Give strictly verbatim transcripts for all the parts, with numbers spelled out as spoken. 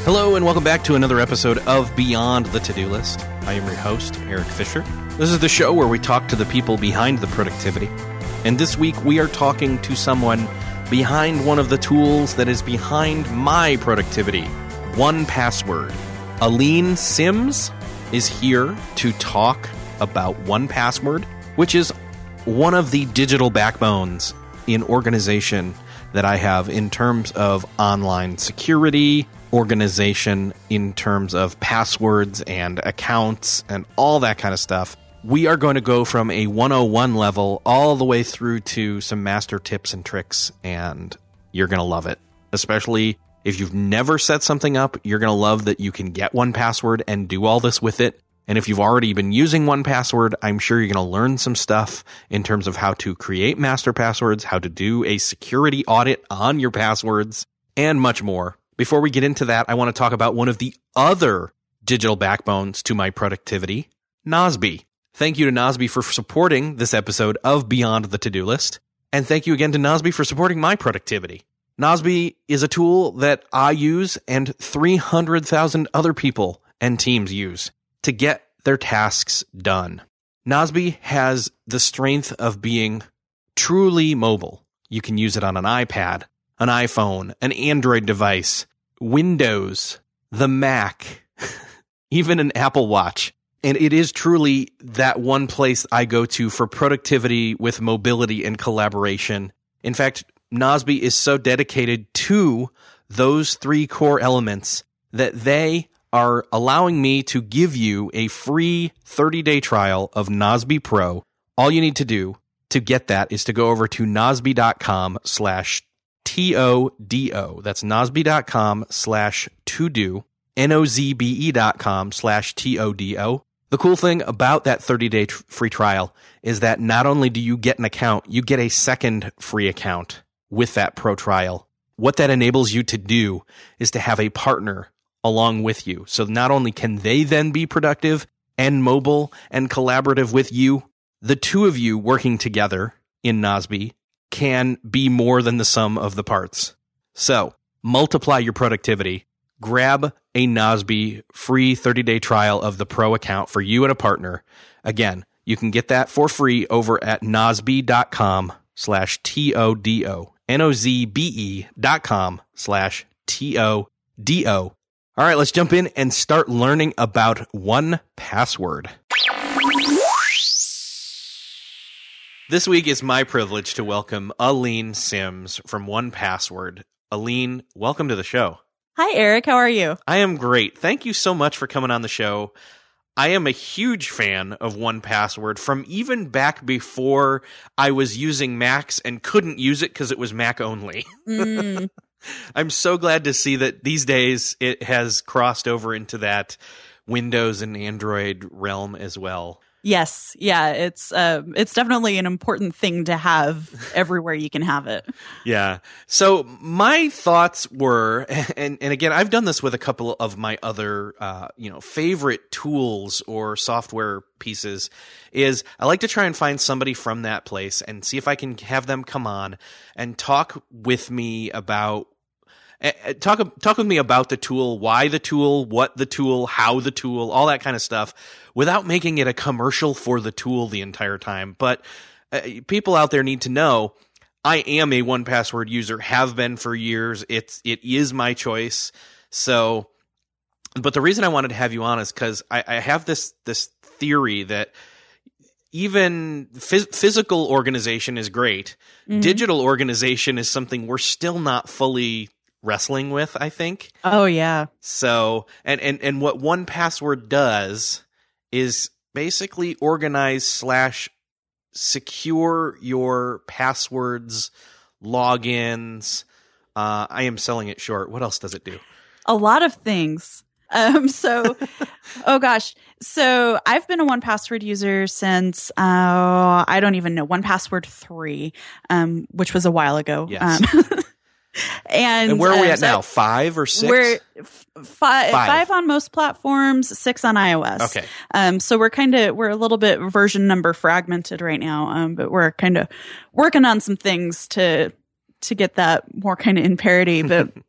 Hello and welcome back to another episode of Beyond the To-Do List. I am your host, Eric Fisher. This is the show where we talk to the people behind the productivity. And this week we are talking to someone behind one of the tools that is behind my productivity, one Password. Aline Sims is here to talk about one Password, which is one of the digital backbones in organization that I have in terms of online security, organization in terms of passwords and accounts and all that kind of stuff. We are going to go from a one oh one level all the way through to some master tips and tricks, and you're going to love it. Especially if you've never set something up, you're going to love that you can get one Password and do all this with it. And if you've already been using one Password, I'm sure you're going to learn some stuff in terms of how to create master passwords, how to do a security audit on your passwords, and much more. Before we get into that, I want to talk about one of the other digital backbones to my productivity, Nozbe. Thank you to Nozbe for supporting this episode of Beyond the To-Do List. And thank you again to Nozbe for supporting my productivity. Nozbe is a tool that I use and three hundred thousand other people and teams use to get their tasks done. Nozbe has the strength of being truly mobile. You can use it on an iPad, an iPhone, an Android device, Windows, the Mac, even an Apple Watch. And it is truly that one place I go to for productivity with mobility and collaboration. In fact, Nozbe is so dedicated to those three core elements that they are allowing me to give you a free thirty-day trial of Nozbe Pro. All you need to do to get that is to go over to nozbe.com slash T O D O. That's nozbe.com slash to do, N O Z B E dot com slash T O D O. The cool thing about that thirty-day tr- free trial is that not only do you get an account, you get a second free account with that pro trial. What that enables you to do is to have a partner along with you. So not only can they then be productive and mobile and collaborative with you, the two of you working together in Nozbe can be more than the sum of the parts. So multiply your productivity. Grab a Nozbe free thirty-day trial of the pro account for you and a partner. Again, you can get that for free over at nozbe.com slash T O D O. N O Z B E dot com slash T O D O. All right, let's jump in and start learning about one Password. This week it's my privilege to welcome Aline Sims from one Password. Aline, welcome to the show. Hi, Eric. How are you? I am great. Thank you so much for coming on the show. I am a huge fan of one Password from even back before I was using Macs and couldn't use it because it was Mac only. Mm. I'm so glad to see that these days it has crossed over into that Windows and Android realm as well. Yes. Yeah. It's um, it's definitely an important thing to have everywhere you can have it. Yeah. So my thoughts were, and, and again, I've done this with a couple of my other, uh, you know, favorite tools or software pieces, is I like to try and find somebody from that place and see if I can have them come on and talk with me about Talk talk with me about the tool, why the tool, what the tool, how the tool, all that kind of stuff, without making it a commercial for the tool the entire time. But uh, people out there need to know I am a one Password user, have been for years. It's it is my choice. So, but the reason I wanted to have you on is because I, I have this this theory that even phys- physical organization is great. Mm-hmm. Digital organization is something we're still not fully wrestling with, I think. Oh, yeah. So, and, and, and what one Password does is basically organize slash secure your passwords, logins. Uh, I am selling it short. What else does it do? A lot of things. Um, so, oh gosh. So I've been a one Password user since, uh, I don't even know, one Password three, um, which was a while ago. Yes. Um, And, and where are we uh, at so now? Five or six? We're f- fi- five. five on most platforms, six on iOS. Okay. Um, so we're kind of, we're a little bit version number fragmented right now. Um, but we're kind of working on some things to, to get that more kind of in parity. But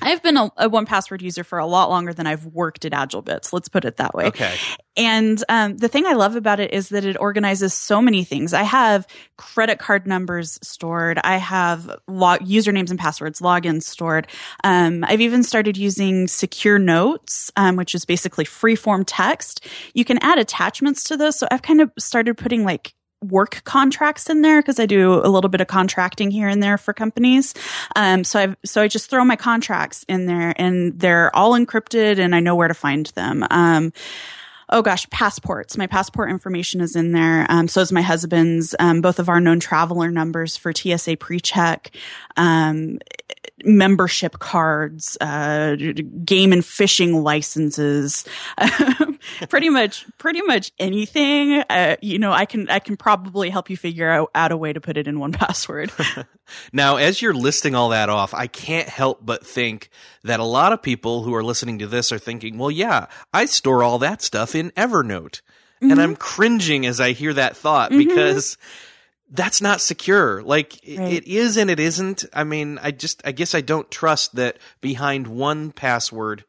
I've been a, a one Password user for a lot longer than I've worked at AgileBits. Let's put it that way. Okay. And um, the thing I love about it is that it organizes so many things. I have credit card numbers stored. I have log- usernames and passwords, logins stored. Um, I've even started using Secure Notes, um, which is basically free-form text. You can add attachments to those. So I've kind of started putting like work contracts in there because I do a little bit of contracting here and there for companies. Um, so I so I just throw my contracts in there, and they're all encrypted, and I know where to find them. Um, oh gosh, passports. My passport information is in there. Um, so is my husband's. Um, both of our known traveler numbers for T S A PreCheck. Um, membership cards, uh, game and fishing licenses, pretty much, pretty much anything. Uh, you know, I can, I can probably help you figure out, out a way to put it in one Password. Now, as you're listing all that off, I can't help but think that a lot of people who are listening to this are thinking, well, yeah, I store all that stuff in Evernote. Mm-hmm. And I'm cringing as I hear that thought, mm-hmm. because that's not secure. Like right. it is and it isn't. I mean, I just, I guess I don't trust that behind one password,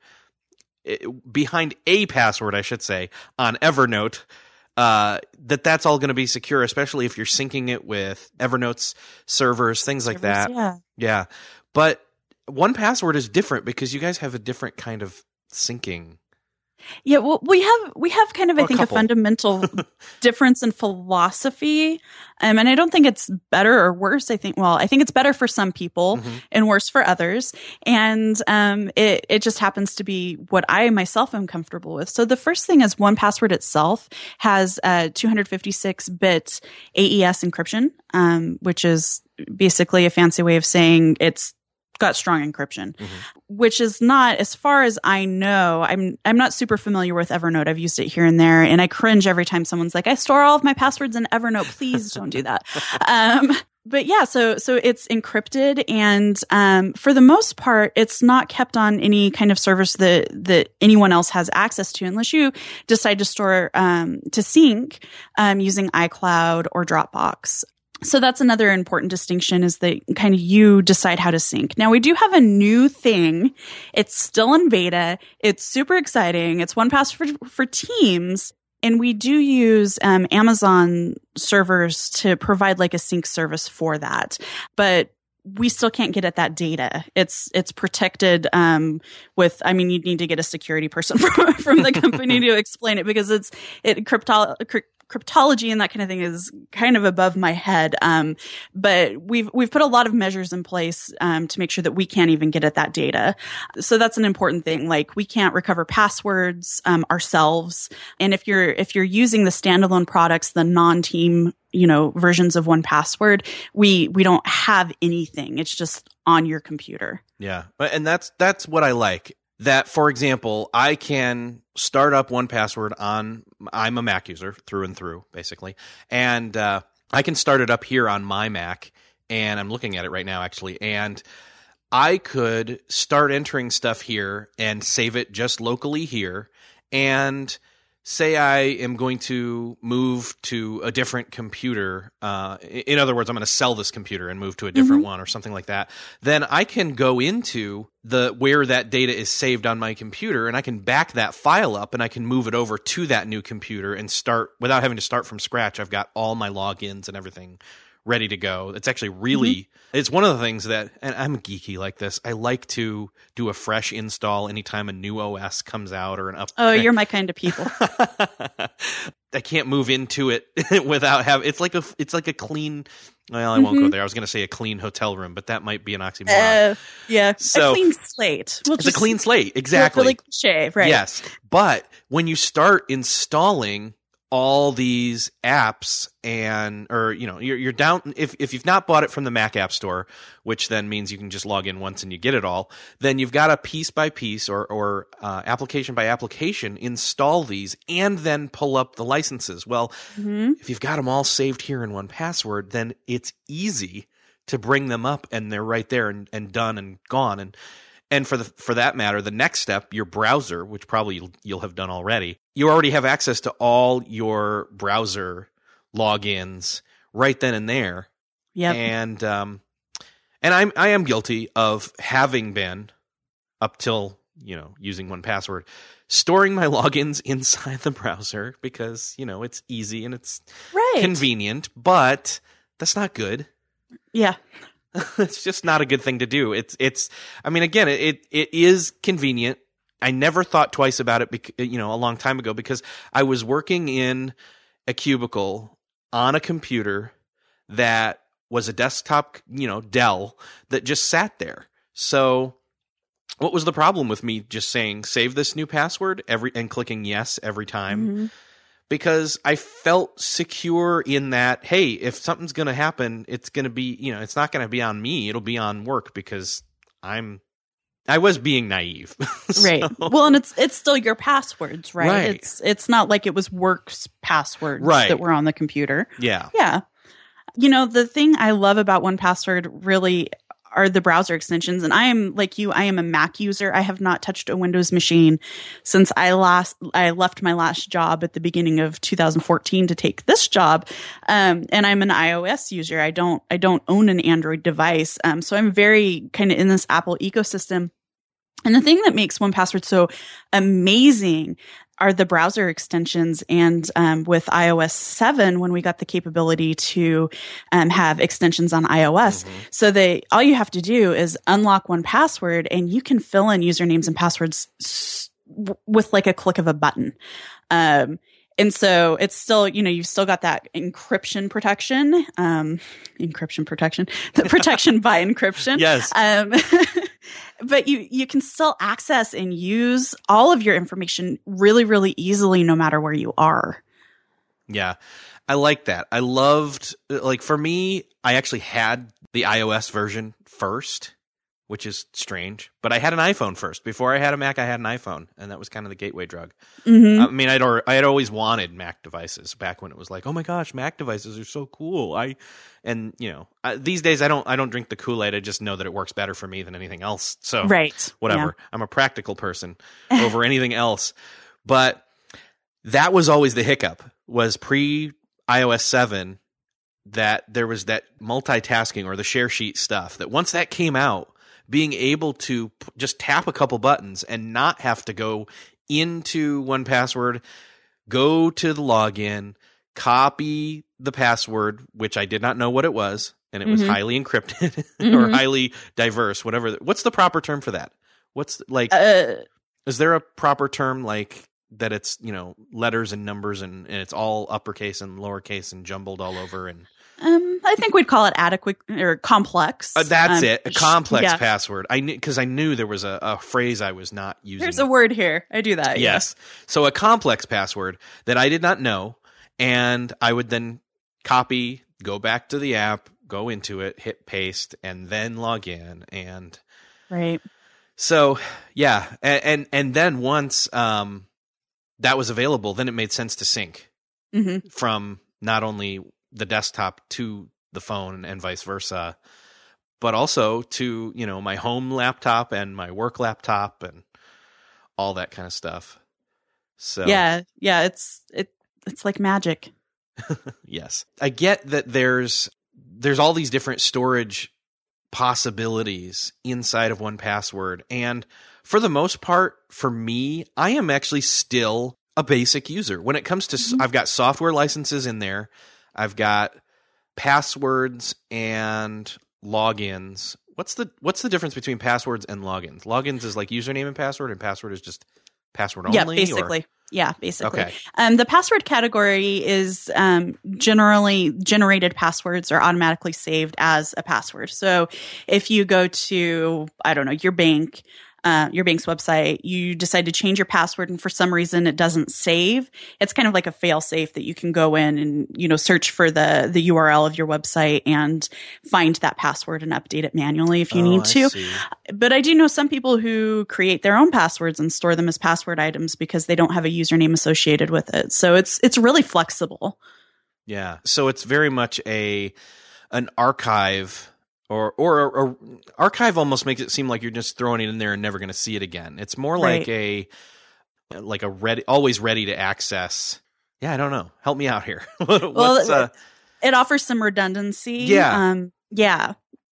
behind a password, I should say, on Evernote, uh, that that's all going to be secure, especially if you're syncing it with Evernote's servers, things like servers, that. Yeah. Yeah. But one Password is different because you guys have a different kind of syncing. Yeah, well, we have we have kind of I Or think a, a fundamental difference in philosophy, um, and I don't think it's better or worse. I think well, I think it's better for some people mm-hmm. and worse for others, and um, it it just happens to be what I myself am comfortable with. So the first thing is one Password itself has a two fifty-six bit A E S encryption, um, which is basically a fancy way of saying it's got strong encryption, mm-hmm. which is not, as far as I know, I'm I'm not super familiar with Evernote. I've used it here and there, and I cringe every time someone's like, I store all of my passwords in Evernote. Please don't do that. Um, but yeah, so so it's encrypted, and um, for the most part, it's not kept on any kind of service that that anyone else has access to, unless you decide to store um, to sync um, using iCloud or Dropbox. So that's another important distinction, is that kind of you decide how to sync. Now, we do have a new thing. It's still in beta. It's super exciting. It's one Password for, for Teams. And we do use um, Amazon servers to provide like a sync service for that. But we still can't get at that data. It's it's protected um, with, I mean, you'd need to get a security person from, from the company to explain it, because it's it crypto. Crypt- Cryptology and that kind of thing is kind of above my head. Um, but we've, we've put a lot of measures in place, um, to make sure that we can't even get at that data. So that's an important thing. Like, we can't recover passwords, um, ourselves. And if you're, if you're using the standalone products, the non-team, you know, versions of one Password, we, we don't have anything. It's just on your computer. Yeah. And that's, that's what I like. That, for example, I can start up one Password on, I'm a Mac user through and through, basically, and uh, I can start it up here on my Mac, and I'm looking at it right now, actually, and I could start entering stuff here and save it just locally here, and say I am going to move to a different computer. Uh, in other words, I'm going to sell this computer and move to a different mm-hmm. one or something like that. Then I can go into the where that data is saved on my computer, and I can back that file up, and I can move it over to that new computer and start without having to start from scratch. I've got all my logins and everything ready to go. It's actually really, mm-hmm. it's one of the things that, and I'm geeky like this, I like to do a fresh install anytime a new O S comes out or an up. Oh, you're my kind of people. I can't move into it without having, it's like a, it's like a clean, well, I won't mm-hmm. go there. I was going to say a clean hotel room, but that might be an oxymoron. Uh, yeah. So, a clean slate. We'll it's a clean slate. Exactly. Really cliche, right? Yes. But when you start installing all these apps and, or, you know, you're, you're down, if, if you've not bought it from the Mac App Store, which then means you can just log in once and you get it all, then you've got to piece by piece or, or uh, application by application install these and then pull up the licenses. Well, mm-hmm. if you've got them all saved here in one Password, then it's easy to bring them up and they're right there and, and done and gone. And, And for the for that matter, the next step, your browser, which probably you'll, you'll have done already, you already have access to all your browser logins right then and there. Yep. And um, and I'm I am guilty of having been up till, you know, using one password, storing my logins inside the browser because, you know, it's easy and it's right. convenient, but that's not good. Yeah. It's just not a good thing to do. It's, it's, I mean, again, it, it is convenient. I never thought twice about it, bec- you know, a long time ago because I was working in a cubicle on a computer that was a desktop, you know, Dell that just sat there. So what was the problem with me just saying, save this new password every and clicking yes every time? Mm-hmm. Because I felt secure in that, hey, if something's going to happen, it's going to be, you know, it's not going to be on me. It'll be on work because I'm, I was being naive. So, right. Well, and it's, it's still your passwords, right? right? It's, it's not like it was work's passwords right. that were on the computer. Yeah. Yeah. You know, the thing I love about one password really are the browser extensions. And I am like you, I am a Mac user. I have not touched a Windows machine since I last, I left my last job at the beginning of two thousand fourteen to take this job. Um, and I'm an iOS user. I don't, I don't own an Android device. Um, so I'm very kind of in this Apple ecosystem. And the thing that makes one password so amazing are the browser extensions. And um, with i O S seven, when we got the capability to um, have extensions on iOS, mm-hmm. so they all you have to do is unlock one password, and you can fill in usernames and passwords s- w- with like a click of a button. Um, and so it's still, you know, you've still got that encryption protection, um, encryption protection, the protection by encryption. Yes. Um, but you, you can still access and use all of your information really, really easily, no matter where you are. Yeah. I like that. I loved, like, for me, I actually had the iOS version first, which is strange, but I had an iPhone first. Before I had a Mac, I had an iPhone, and that was kind of the gateway drug. Mm-hmm. I mean, I'd or, I had always wanted Mac devices back when it was like, oh my gosh, Mac devices are so cool. I, and you know, I, these days I don't, I don't drink the Kool-Aid. I just know that it works better for me than anything else. So right. whatever. Yeah. I'm a practical person over anything else. But that was always the hiccup, was pre i O S seven, that there was that multitasking or the share sheet stuff that once that came out, being able to p- just tap a couple buttons and not have to go into one password, go to the login, copy the password, which I did not know what it was, and it mm-hmm. was highly encrypted mm-hmm. or highly diverse, whatever. What's the proper term for that? What's like, uh, is there a proper term like that it's, you know, letters and numbers and, and it's all uppercase and lowercase and jumbled all over and Um, I think we'd call it adequate or complex. Uh, that's um, it. A complex yeah. password. I knew because I knew there was a, a phrase I was not using. There's a word here. I do that. Yes. Yeah. So a complex password that I did not know, and I would then copy, go back to the app, go into it, hit paste, and then log in. And right. So yeah, and and, and then once um, that was available, then it made sense to sync mm-hmm. from not only the desktop to the phone and vice versa, but also to, you know, my home laptop and my work laptop and all that kind of stuff. So yeah, yeah, it's it it's like magic. Yes. I get that there's there's all these different storage possibilities inside of one password, and for the most part, for me, I am actually still a basic user. When it comes to mm-hmm. I've got software licenses in there. I've got passwords and logins. What's the what's the difference between passwords and logins? Logins is like username and password, and password is just password only? Yeah, basically. Or? Yeah, basically. Okay. Um, the password category is um, generally generated passwords are automatically saved as a password. So if you go to, I don't know, your bank, Uh, your bank's website, you decide to change your password and for some reason it doesn't save. It's kind of like a fail safe that you can go in and, you know, search for the, the U R L of your website and find that password and update it manually if you oh, need to. I see. But I do know some people who create their own passwords and store them as password items because they don't have a username associated with it. So it's, it's really flexible. Yeah. So it's very much a, an archive. Or, or, or archive almost makes it seem like you're just throwing it in there and never going to see it again. It's more right. like a, like a ready, always ready to access. Yeah, I don't know. Help me out here. What's, well, uh, it offers some redundancy. Yeah, um, yeah.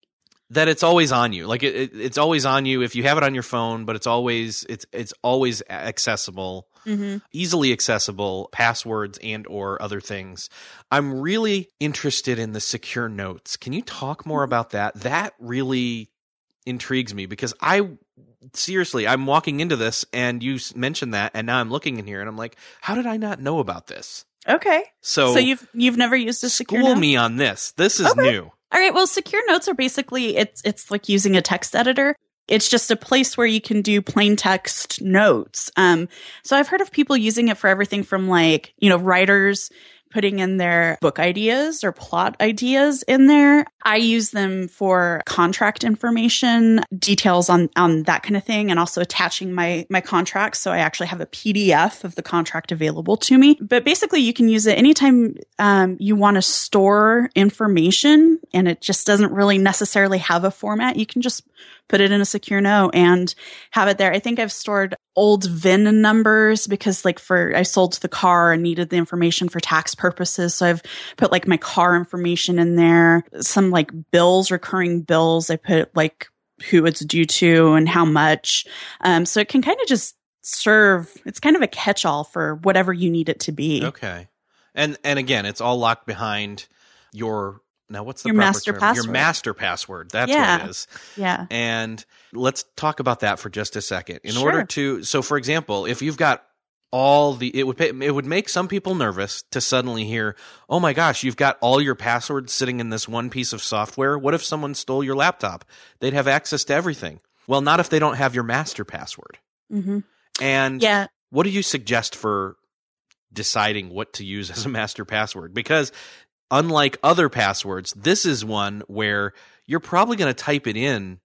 that it's always on you. Like it, it, it's always on you if you have it on your phone, but it's always it's it's always accessible, mm-hmm. easily accessible, passwords and or other things. I'm really interested in the secure notes. Can you talk more about that? That really intrigues me because I seriously, I'm walking into this and you mentioned that, and now I'm looking in here and I'm like, how did I not know about this? Okay. So, so you've you've never used a secure school note? me on this. This is okay. new. All right. Well, secure notes are basically it's it's like using a text editor. It's just a place where you can do plain text notes. Um, so I've heard of people using it for everything from like, you know, writers putting in their book ideas or plot ideas in there. I use them for contract information, details on, on that kind of thing, and also attaching my, my contracts. So I actually have a P D F of the contract available to me. But basically, you can use it anytime um, you want to store information and it just doesn't really necessarily have a format. You can just put it in a secure note and have it there. I think I've stored old V I N numbers because like for, I sold the car and needed the information for tax purposes. So I've put like my car information in there, some like bills, recurring bills. I put like who it's due to and how much. Um, so it can kind of just serve, it's kind of a catch-all for whatever you need it to be. Okay. And, and again, it's all locked behind your Now, what's the your proper master term? password? Your master password. That's yeah. what it is. Yeah. And let's talk about that for just a second. In Sure. order to, so for example, if you've got all the, it would pay, it would make some people nervous to suddenly hear, oh my gosh, you've got all your passwords sitting in this one piece of software. What if someone stole your laptop? They'd have access to everything. Well, not if they don't have your master password. Mm-hmm. And yeah. what do you suggest for deciding what to use as a master password? Because unlike other passwords, this is one where you're probably going to type it in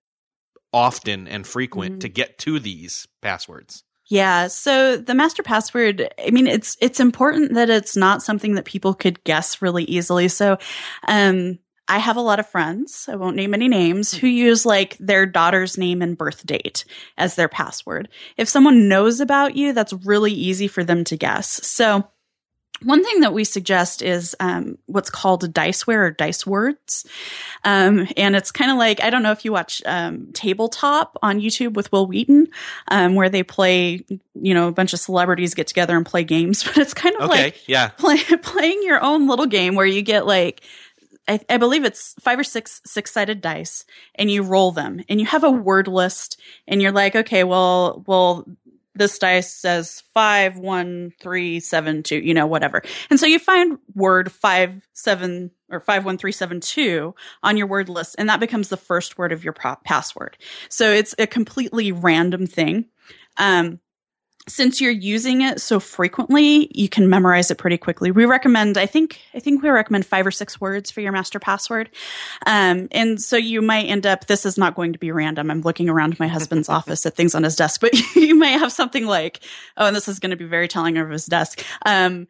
often and frequent mm-hmm. to get to these passwords. Yeah. So the master password, I mean, it's, it's important that it's not something that people could guess really easily. So, um, I have a lot of friends, I won't name any names, who use like their daughter's name and birth date as their password. If someone knows about you, that's really easy for them to guess. So one thing that we suggest is um, what's called Diceware or Dice Words. Um, and it's kind of like, I don't know if you watch um, Tabletop on YouTube with Will Wheaton, um, where they play, you know, a bunch of celebrities get together and play games. But it's kind of okay, like yeah. play, playing your own little game where you get like, I, I believe it's five or six six-sided dice, and you roll them, and you have a word list, and you're like, okay, well, well, this dice says five, one, three, seven, two, you know, whatever. And so you find word five, seven, or five, one, three, seven, two on your word list, and that becomes the first word of your pro- password. So it's a completely random thing. Um, Since you're using it so frequently, you can memorize it pretty quickly. We recommend, I think, I think we recommend five or six words for your master password. Um, and so you might end up, this is not going to be random. I'm looking around my husband's office at things on his desk, but you might have something like, oh, and this is going to be very telling of his desk. Um,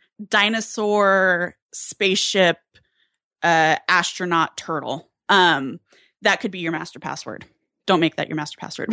dinosaur, spaceship, uh, astronaut, turtle. Um, that could be your master password. Don't make that your master password.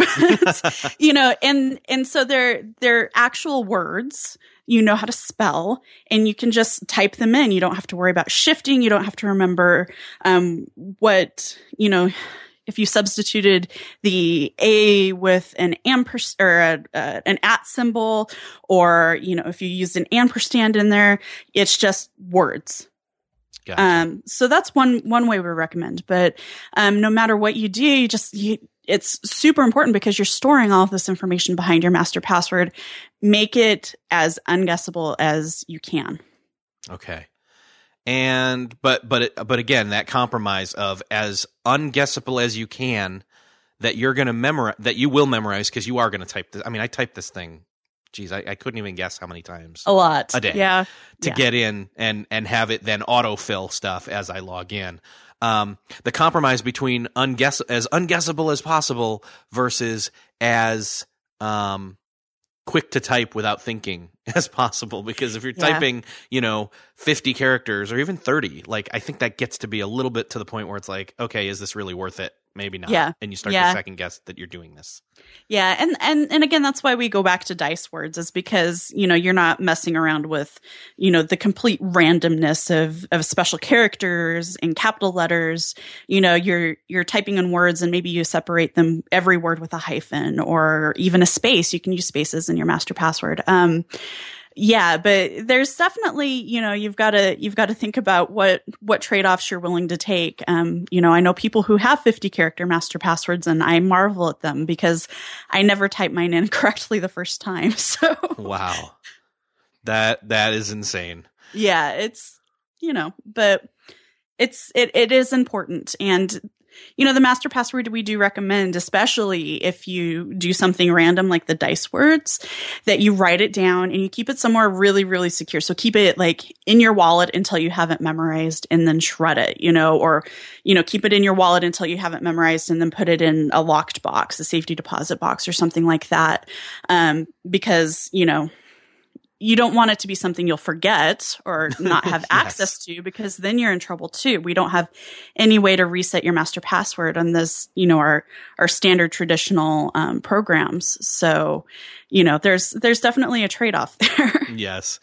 You know, and, and so they're, they're actual words. You know how to spell, and you can just type them in. You don't have to worry about shifting. You don't have to remember, um, what, you know, if you substituted the A with an ampersand or a, uh, an at symbol, or, you know, if you used an ampersand in there, it's just words. Gotcha. Um, so that's one, one way we recommend, but, um, no matter what you do, you just, you, it's super important because you're storing all of this information behind your master password. Make it as unguessable as you can. Okay. And, but, but, it, but again, that compromise of as unguessable as you can, that you're going to memorize, that you will memorize because you are going to type this. I mean, I typed this thing. Geez, I, I couldn't even guess how many times. A lot. A day. Yeah. To yeah. get in and, and have it then autofill stuff as I log in. Um, the compromise between unguess as unguessable as possible versus as um, quick to type without thinking as possible. Because if you're yeah. typing, you know, fifty characters or even thirty, like I think that gets to be a little bit to the point where it's like, okay, is this really worth it? maybe not. Yeah. And you start yeah. to second guess that you're doing this. Yeah. And, and, and again, that's why we go back to dice words, is because, you know, you're not messing around with, you know, the complete randomness of, of special characters and capital letters. You know, you're, you're typing in words and maybe you separate them, every word with a hyphen or even a space. You can use spaces in your master password. Um, Yeah, but there's definitely, you know, you've got to you've got to think about what what trade-offs you're willing to take. Um, you know, I know people who have fifty character master passwords, and I marvel at them because I never type mine in correctly the first time. So wow, that that is insane. Yeah, it's, you know, but it's it it is important. And you know, the master password we do recommend, especially if you do something random like the dice words, that you write it down and you keep it somewhere really, really secure. So keep it like in your wallet until you haven't memorized and then shred it, you know, or, you know, keep it in your wallet until you haven't memorized and then put it in a locked box, a safety deposit box or something like that. Um, because, you know, you don't want it to be something you'll forget or not have yes. access to, because then you're in trouble too. We don't have any way to reset your master password on this, you know, our, our standard traditional um, programs. So, you know, there's, there's definitely a trade-off there. Yes.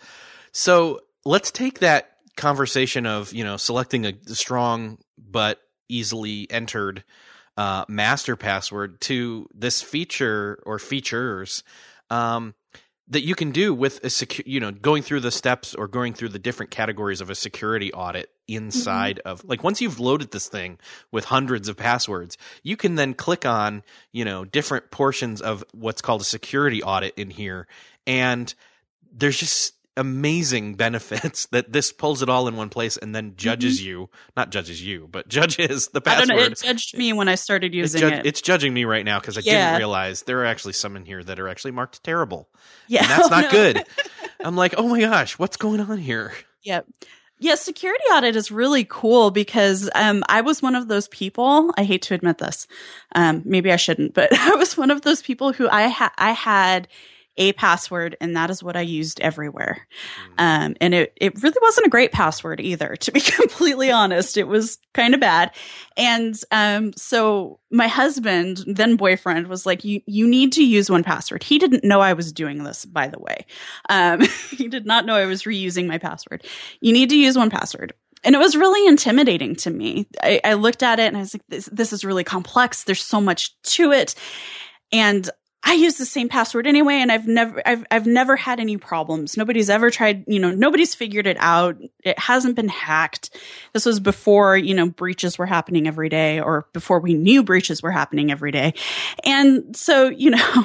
So let's take that conversation of, you know, selecting a strong but easily entered uh, master password to this feature or features, um, that you can do with a secu- you know, going through the steps or going through the different categories of a security audit inside mm-hmm. of, like, once you've loaded this thing with hundreds of passwords, you can then click on, you know, different portions of what's called a security audit in here. And there's just amazing benefits that this pulls it all in one place and then judges mm-hmm. you, not judges you, but judges the password. I don't know, it judged me when I started using ju- it. It's judging me right now because I yeah. didn't realize there are actually some in here that are actually marked terrible. Yeah. And that's oh, not no. good. I'm like, oh my gosh, what's going on here? Yep. Yeah, security audit is really cool because um, I was one of those people. I hate to admit this. Um, maybe I shouldn't, but I was one of those people who I had I had a password, and that is what I used everywhere. Mm. Um, and it, it really wasn't a great password either, to be completely honest. It was kind of bad. And um, so my husband, then boyfriend, was like, you, you need to use one password. He didn't know I was doing this, by the way. Um, he did not know I was reusing my password. You need to use one password. And it was really intimidating to me. I, I looked at it and I was like, this, this is really complex. There's so much to it. And I use the same password anyway, and I've never, I've, I've never had any problems. Nobody's ever tried, you know, nobody's figured it out. It hasn't been hacked. This was before, you know, breaches were happening every day, or before we knew breaches were happening every day. And so, you know,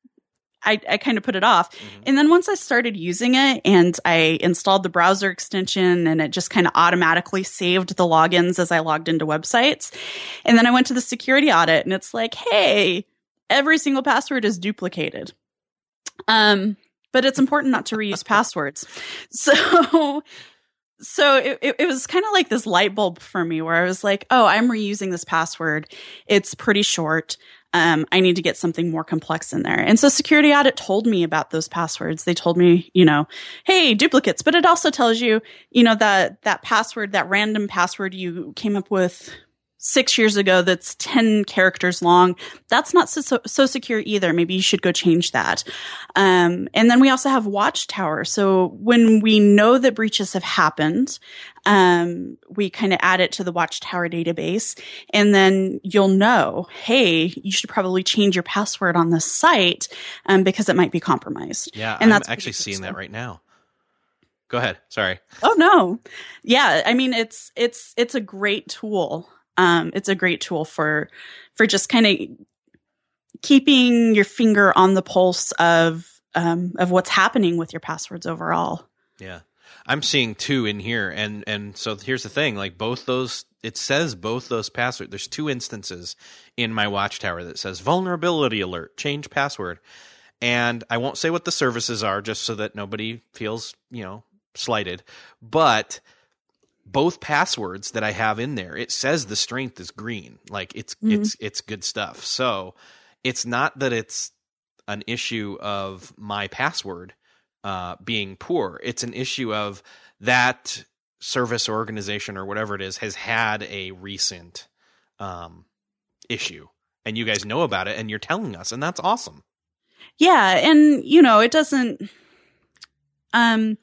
I, I kind of put it off. Mm-hmm. And then once I started using it and I installed the browser extension, and it just kind of automatically saved the logins as I logged into websites. And then I went to the security audit, and it's like, hey, every single password is duplicated. Um, but it's important not to reuse passwords. So, so it, it, it was kind of like this light bulb for me where I was like, oh, I'm reusing this password. It's pretty short. Um, I need to get something more complex in there. And so security audit told me about those passwords. They told me, you know, hey, duplicates, but it also tells you, you know, that, that password, that random password you came up with six years ago that's ten characters long, that's not so, so, so secure either. Maybe you should go change that. Um, and then we also have Watchtower. So when we know that breaches have happened, um, we kind of add it to the Watchtower database, and then you'll know, hey, you should probably change your password on this site, um, because it might be compromised. Yeah, and I'm that's actually seeing that right now. Go ahead. Sorry. Oh, no. Yeah. I mean, it's, it's, it's a great tool. Um, it's a great tool for, for just kind of keeping your finger on the pulse of, um, of what's happening with your passwords overall. Yeah. I'm seeing two in here. And, and so here's the thing, like both those, it says both those passwords. There's two instances in my Watchtower that says vulnerability alert, change password. And I won't say what the services are just so that nobody feels, you know, slighted, but both passwords that I have in there, it says the strength is green. Like it's, mm-hmm. it's, it's good stuff. So it's not that it's an issue of my password uh, being poor. It's an issue of that service or organization or whatever it is has had a recent um, issue, and you guys know about it, and you're telling us, and that's awesome. Yeah, and you know, it doesn't. Um,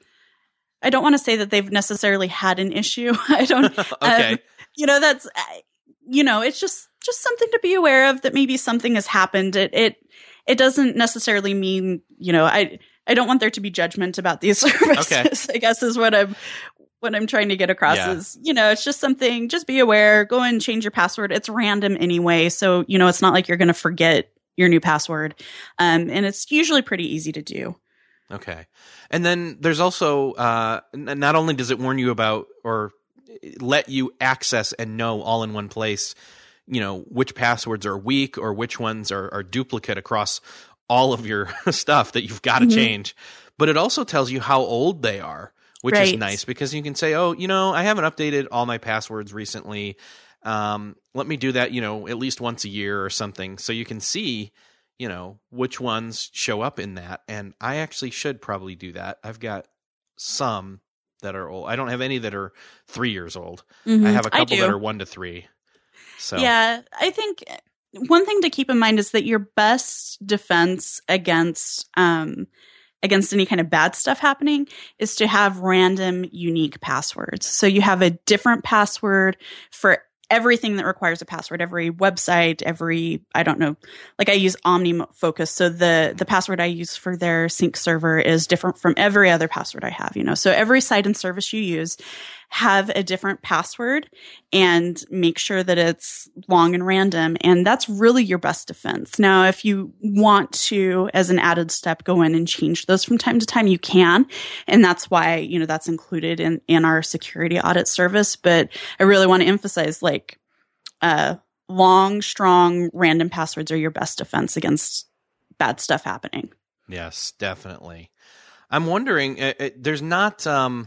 I don't want to say that they've necessarily had an issue. I don't. Okay. Um, you know, that's. You know, it's just just something to be aware of, that maybe something has happened. It it it doesn't necessarily mean, you know, I I don't want there to be judgment about these services. Okay. I guess is what I'm what I'm trying to get across yeah. is, you know, it's just something. Just be aware. Go and change your password. It's random anyway, so you know it's not like you're going to forget your new password, um, and it's usually pretty easy to do. Okay, and then there's also uh, not only does it warn you about or let you access and know all in one place, you know, which passwords are weak or which ones are, are duplicate across all of your stuff that you've got to mm-hmm. change. But it also tells you how old they are, which right. is nice, because you can say, oh, you know, I haven't updated all my passwords recently. Um, let me do that, you know, at least once a year or something. So you can see, you know, which ones show up in that. And I actually should probably do that. I've got some that are old. I don't have any that are three years old. Mm-hmm. I have a couple that are one to three. So yeah, I think one thing to keep in mind is that your best defense against um, against any kind of bad stuff happening is to have random, unique passwords. So you have a different password for everything that requires a password, every website, every, I don't know, like I use OmniFocus. So the, the password I use for their sync server is different from every other password I have, you know, so every site and service you use, have a different password and make sure that it's long and random. And that's really your best defense. Now, if you want to, as an added step, go in and change those from time to time, you can. And that's why, you know, that's included in, in our security audit service. But I really want to emphasize, like, uh, long, strong, random passwords are your best defense against bad stuff happening. Yes, definitely. I'm wondering, uh, uh, there's not, um,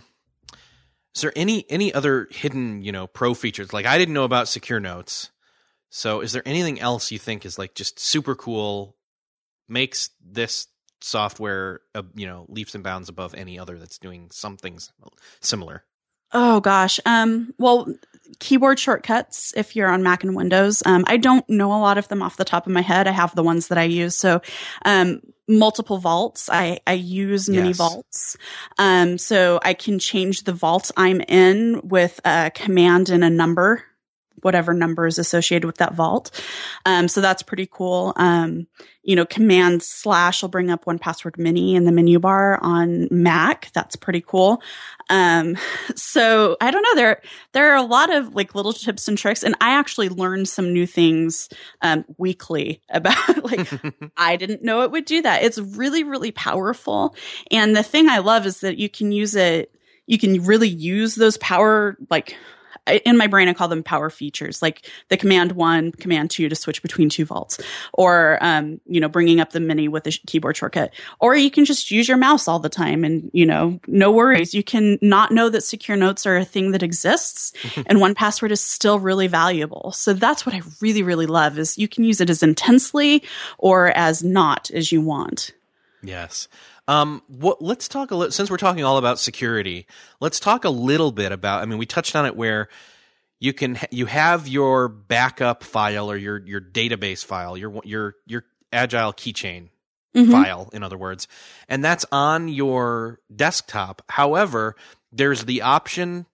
is there any, any other hidden, you know, pro features? Like, I didn't know about Secure Notes. So is there anything else you think is like just super cool, makes this software, uh, you know, leaps and bounds above any other that's doing something similar? Oh gosh. Um, well, keyboard shortcuts, if you're on Mac and Windows, um, I don't know a lot of them off the top of my head. I have the ones that I use. So, um, multiple vaults. I, I use many yes. vaults. Um, so I can change the vault I'm in with a command and a number, whatever number is associated with that vault. Um, so that's pretty cool. Um, you know, command slash will bring up one password mini in the menu bar on Mac. That's pretty cool. Um, so I don't know, there, there are a lot of like little tips and tricks, and I actually learned some new things, um, weekly about, like, I didn't know it would do that. It's really, really powerful. And the thing I love is that you can use it, you can really use those power, like, in my brain, I call them power features, like the command one, command two to switch between two vaults, or, um, you know, bringing up the mini with a keyboard shortcut, or you can just use your mouse all the time and, you know, no worries. You can not know that Secure Notes are a thing that exists and one password is still really valuable. So that's what I really, really love, is you can use it as intensely or as not as you want. Yes. Um, what, let's talk a little, since we're talking all about security, let's talk a little bit about, I mean, we touched on it where you can, you have your backup file or your, your database file, your, your, your Agile keychain mm-hmm. file, in other words, and that's on your desktop. However, there's the option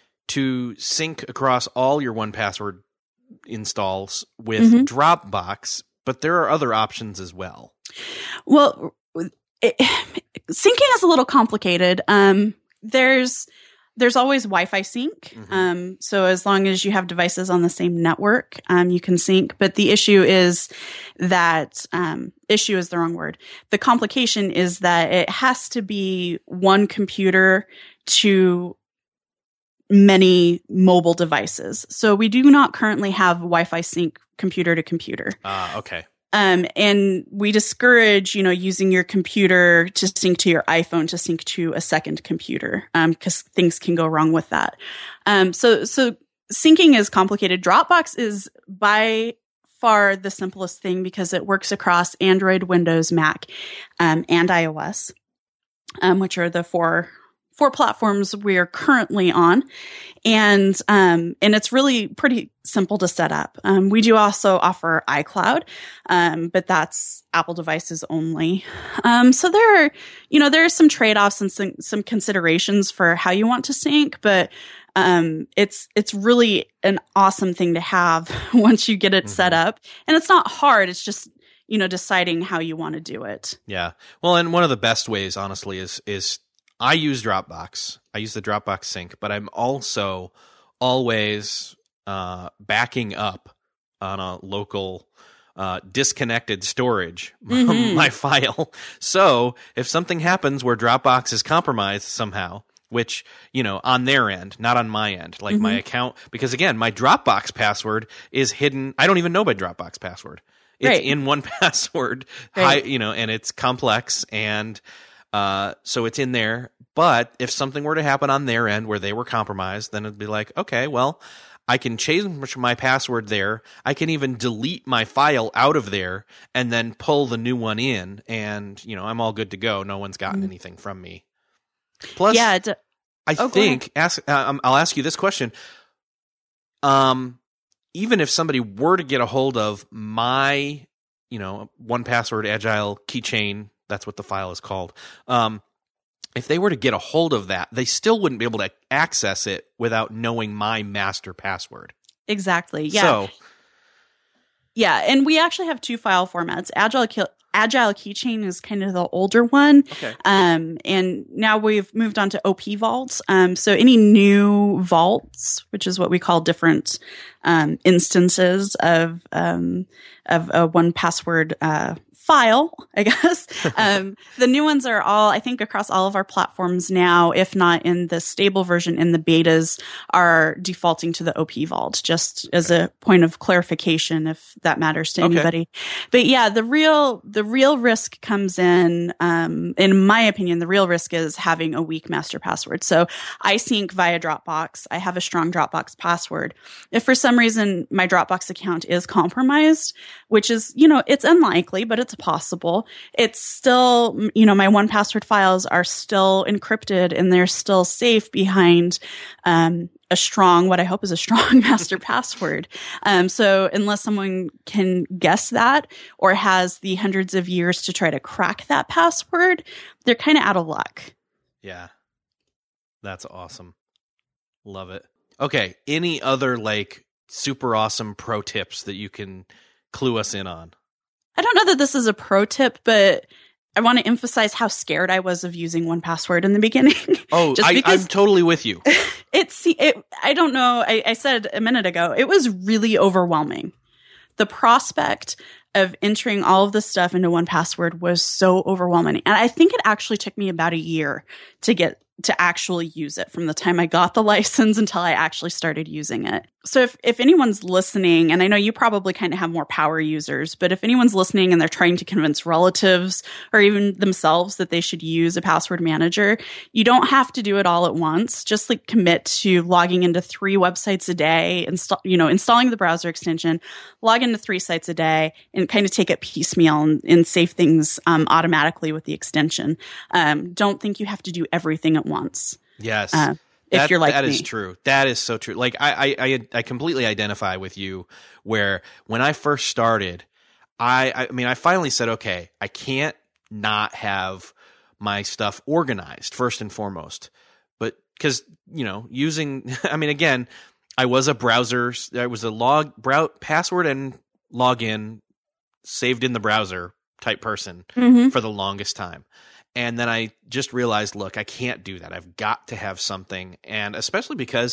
to sync across all your one Password installs with mm-hmm. Dropbox, but there are other options as well. Well, It, syncing is a little complicated. Um, there's there's always Wi-Fi sync. Mm-hmm. Um, so as long as you have devices on the same network, um, you can sync. But the issue is that um, issue is the wrong word. The complication is that it has to be one computer to many mobile devices. So we do not currently have Wi-Fi sync computer to computer. Ah, uh, okay. Um, and we discourage, you know, using your computer to sync to your iPhone to sync to a second computer, um, because things can go wrong with that. Um, so, so syncing is complicated. Dropbox is by far the simplest thing because it works across Android, Windows, Mac, um, and iOS, um, which are the four, four platforms we're currently on. And, um, and it's really pretty simple to set up. Um, we do also offer iCloud, um, but that's Apple devices only. Um, so there are, you know, there are some trade-offs and some, some considerations for how you want to sync, but, um, it's, it's really an awesome thing to have once you get it mm-hmm. set up. And it's not hard. It's just, you know, deciding how you want to do it. Yeah. Well, and one of the best ways, honestly, is, is, I use Dropbox. I use the Dropbox sync, but I'm also always uh, backing up on a local uh, disconnected storage mm-hmm. my file. So if something happens where Dropbox is compromised somehow, which, you know, on their end, not on my end, like mm-hmm. my account, because again, my Dropbox password is hidden. I don't even know my Dropbox password. It's right. in one password, right. high, you know, and it's complex and Uh, so it's in there, but if something were to happen on their end where they were compromised, then it'd be like, okay, well, I can change my password there. I can even delete my file out of there and then pull the new one in, and you know, I'm all good to go. No one's gotten mm. anything from me. Plus, yeah, d- I oh, think ask. Uh, I'll ask you this question. Um, even if somebody were to get a hold of my, you know, one Password Agile keychain. That's what the file is called. Um, if they were to get a hold of that, they still wouldn't be able to access it without knowing my master password. Exactly. Yeah. So, yeah, and we actually have two file formats. Agile Agile Keychain is kind of the older one. Okay. Um, and now we've moved on to O P Vaults. Um, so any new vaults, which is what we call different um, instances of um, of a one password uh file, I guess. Um, the new ones are all, I think, across all of our platforms now, if not in the stable version, in the betas, are defaulting to the O P Vault, just as a point of clarification, if that matters to okay. anybody. But yeah, the real, the real risk comes in, um, in my opinion, the real risk is having a weak master password. So I sync via Dropbox. I have a strong Dropbox password. If for some reason my Dropbox account is compromised, which is, you know, it's unlikely, but it's possible, it's still, you know, my one password files are still encrypted and they're still safe behind um, a strong, what I hope is a strong master password. Um, so unless someone can guess that or has the hundreds of years to try to crack that password, they're kind of out of luck. Yeah. That's awesome. Love it. Okay. Any other like super awesome pro tips that you can clue us in on? I don't know that this is a pro tip, but I want to emphasize how scared I was of using one password in the beginning. Oh, Just I, I'm totally with you. It's, it, I don't know. I, I said a minute ago, it was really overwhelming. The prospect of entering all of this stuff into one password was so overwhelming. And I think it actually took me about a year to get to actually use it, from the time I got the license until I actually started using it. So if, if anyone's listening, and I know you probably kind of have more power users, but if anyone's listening and they're trying to convince relatives or even themselves that they should use a password manager, you don't have to do it all at once. Just like commit to logging into three websites a day, install, you know, installing the browser extension, log into three sites a day, and kind of take it piecemeal and, and save things um, automatically with the extension. Um, don't think you have to do everything at once. Yes. Uh, if that, you're like that me. is true. That is so true. Like I, I, I completely identify with you where when I first started, I, I mean, I finally said, okay, I can't not have my stuff organized first and foremost, but cause you know, using, I mean, again, I was a browser, I was a log brow, password and login saved in the browser type person mm-hmm. for the longest time. And then I just realized, look, I can't do that. I've got to have something. And especially because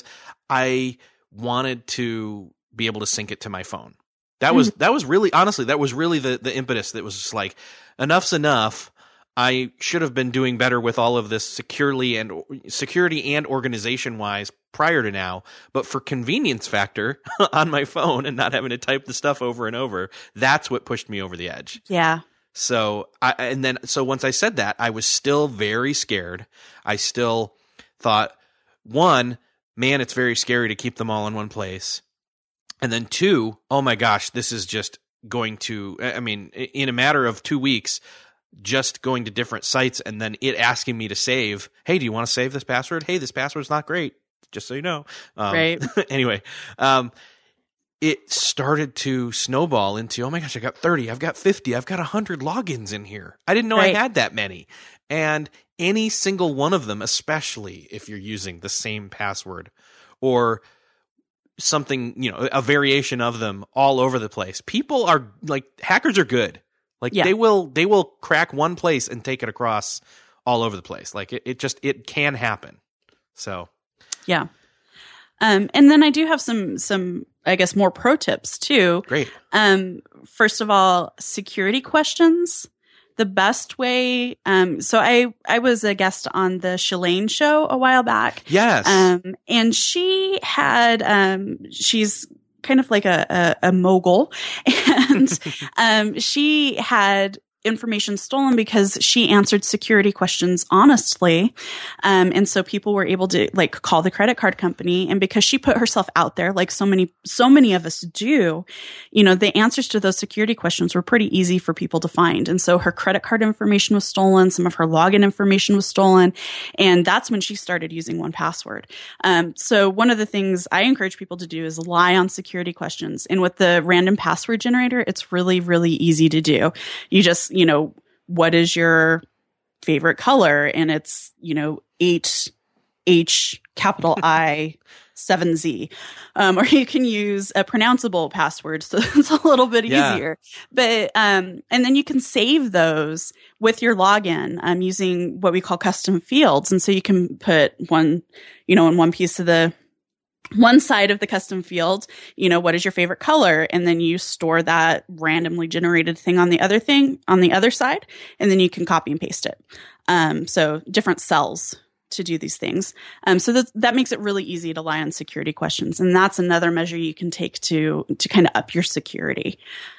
I wanted to be able to sync it to my phone. That mm-hmm. was, that was really, honestly, that was really the, the impetus that was just like, enough's enough. I should have been doing better with all of this securely and security and organization wise prior to now. But for convenience factor on my phone and not having to type the stuff over and over, that's what pushed me over the edge. Yeah. So I, and then, so once I said that, I was still very scared. I still thought, one, man, it's very scary to keep them all in one place. And then two, oh my gosh, this is just going to, I mean, in a matter of two weeks, just going to different sites and then it asking me to save. Hey, do you want to save this password? Hey, this password's not great. Just so you know. Um, right. Anyway, um, it started to snowball into, oh my gosh, I got thirty, I've got fifty, I've got one hundred logins in here. I didn't know right. I had that many. And any single one of them, especially if you're using the same password or something, you know, a variation of them all over the place. People are like, hackers are good. Like yeah. they will, they will crack one place and take it across all over the place. Like it, it just, it can happen. So. Yeah. Um, and then I do have some, some, I guess, more pro tips too. Great. Um, first of all, security questions. The best way. Um, so I, I was a guest on the Shalane show a while back. Yes. Um, and she had, um, she's kind of like a, a, a mogul and, um, she had information stolen because she answered security questions honestly. Um, and so people were able to like call the credit card company. And because she put herself out there, like so many, so many of us do, you know, the answers to those security questions were pretty easy for people to find. And so her credit card information was stolen. Some of her login information was stolen. And that's when she started using one password. Um, so one of the things I encourage people to do is lie on security questions. And with the random password generator, it's really, really easy to do. You just, you know, what is your favorite color? And it's, you know, eight H capital I seven Z. Um, or you can use a pronounceable password. So it's a little bit yeah. easier, but, um, and then you can save those with your login, um, using what we call custom fields. And so you can put one, you know, in one piece of the, one side of the custom field, you know, what is your favorite color? And then you store that randomly generated thing on the other thing, on the other side, and then you can copy and paste it. Um, so different cells to do these things. Um, so that, that makes it really easy to lie on security questions. And that's another measure you can take to, to kind of up your security.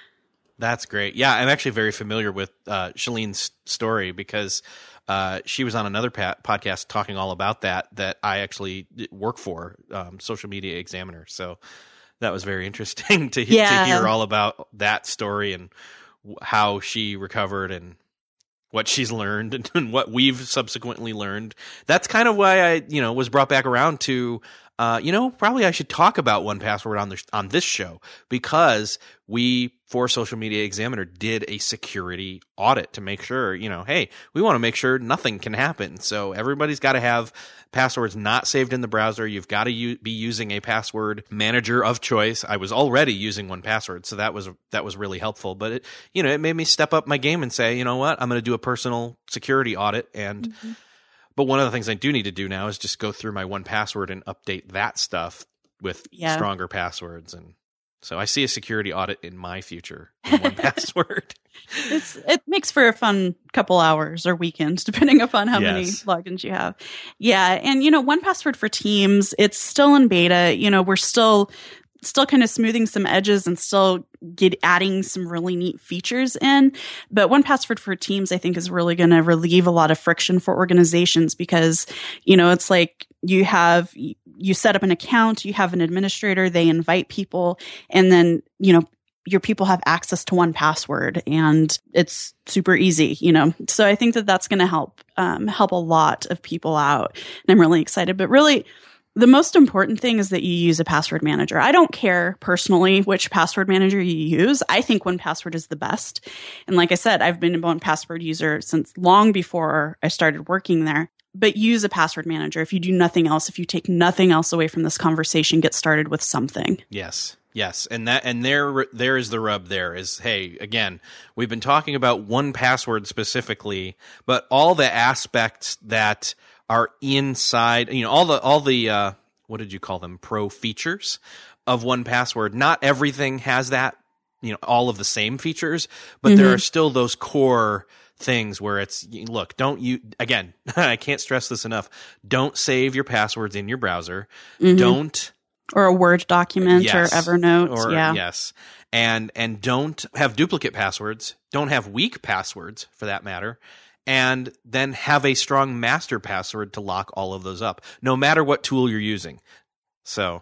That's great. Yeah, I'm actually very familiar with uh, Shalene's story because uh, she was on another pa- podcast talking all about that, that I actually work for, um, Social Media Examiner. So that was very interesting to, yeah. to hear all about that story and w- how she recovered and what she's learned and, and what we've subsequently learned. That's kind of why I, you know, was brought back around to, uh, you know, probably I should talk about one password on this, on this show because we, for Social Media Examiner, did a security audit to make sure, you know, hey, we want to make sure nothing can happen. So everybody's got to have passwords not saved in the browser. You've got to u- be using a password manager of choice. I was already using one password, so that was that was really helpful. But it, you know, it made me step up my game and say, you know what, I'm going to do a personal security audit. And mm-hmm. but one of the things I do need to do now is just go through my one password and update that stuff with yeah. stronger passwords. And so I see a security audit in my future in one password. It's it makes for a fun couple hours or weekends, depending upon how yes. many logins you have. Yeah, and you know, one password for Teams, it's still in beta. You know, we're still still kind of smoothing some edges and still get adding some really neat features in. But one password for Teams, I think, is really going to relieve a lot of friction for organizations because, you know, it's like you have, you set up an account, you have an administrator, they invite people, and then, you know, your people have access to one password and it's super easy, you know? So I think that that's going to help, um, help a lot of people out. And I'm really excited, but really, the most important thing is that you use a password manager. I don't care personally which password manager you use. I think one password is the best. And like I said, I've been a one password user since long before I started working there. But use a password manager. If you do nothing else, if you take nothing else away from this conversation, get started with something. Yes. Yes, and that and there there is the rub. There is, hey, again, we've been talking about one password specifically, but all the aspects that are inside, you know, all the all the uh, what did you call them? Pro features of one password. Not everything has that, you know, all of the same features, but mm-hmm. there are still those core things where it's, look, don't you, again, I can't stress this enough. Don't save your passwords in your browser. Mm-hmm. Don't. Or a Word document yes, or Evernote. Or, yeah. Yes. And, and don't have duplicate passwords. Don't have weak passwords for that matter. And then have a strong master password to lock all of those up, no matter what tool you're using. So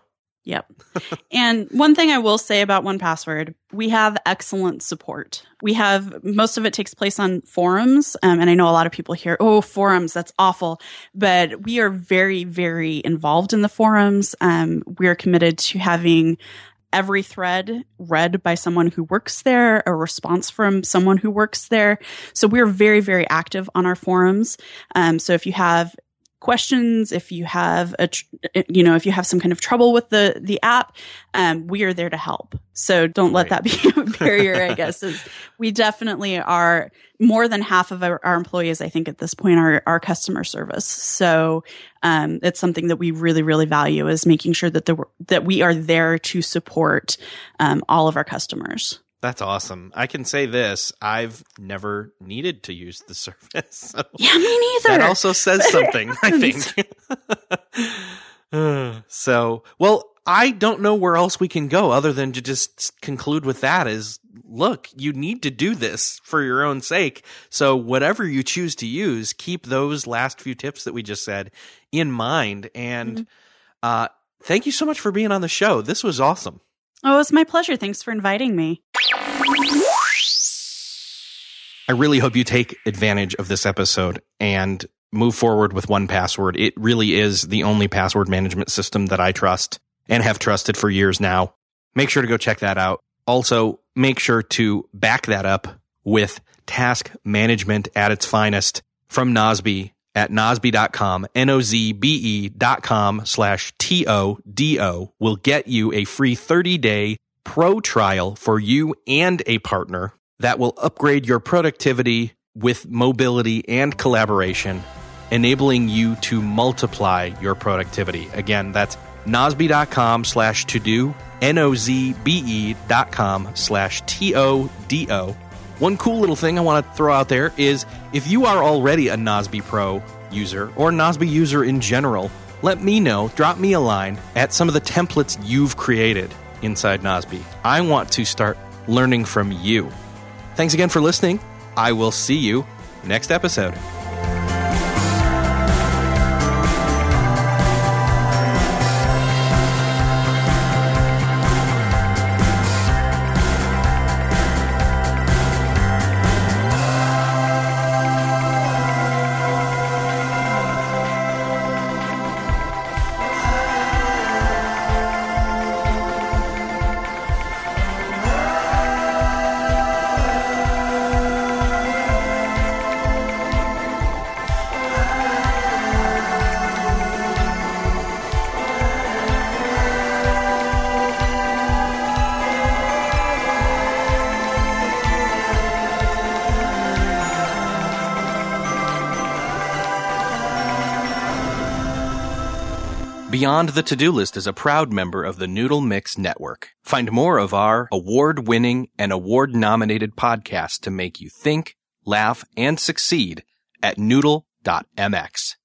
Yep. And one thing I will say about one Password, we have excellent support. We have, most of it takes place on forums. Um, and I know a lot of people hear, oh, forums, that's awful. But we are very, very involved in the forums. Um, we are committed to having every thread read by someone who works there, a response from someone who works there. So we're very, very active on our forums. Um, so if you have questions, if you have a, tr- you know, if you have some kind of trouble with the, the app, um, we are there to help. So don't let right. that be a barrier, I guess. Is we definitely are, more than half of our, our employees, I think at this point, are, are customer service. So, um, it's something that we really, really value, is making sure that the, that we are there to support, um, all of our customers. That's awesome. I can say this. I've never needed to use the service. So yeah, me neither. That also says something, I think. So, well, I don't know where else we can go other than to just conclude with that is, look, you need to do this for your own sake. So whatever you choose to use, keep those last few tips that we just said in mind. And mm-hmm. uh, thank you so much for being on the show. This was awesome. Oh, it's my pleasure. Thanks for inviting me. I really hope you take advantage of this episode and move forward with one Password. It really is the only password management system that I trust and have trusted for years now. Make sure to go check that out. Also, make sure to back that up with task management at its finest from Nozbe at nozbe dot com, N O Z B E dot com slash T O D O will get you a free thirty day pro trial for you and a partner that will upgrade your productivity with mobility and collaboration, enabling you to multiply your productivity. Again, that's nozbe dot com slash to do, N O Z B E dot com slash T O D O. One cool little thing I want to throw out there is if you are already a Nozbe Pro user or Nozbe user in general, let me know, drop me a line at some of the templates you've created inside Nozbe. I want to start learning from you. Thanks again for listening. I will see you next episode. Beyond the To-Do List is a proud member of the Noodle Mix Network. Find more of our award-winning and award-nominated podcasts to make you think, laugh, and succeed at noodle dot m x.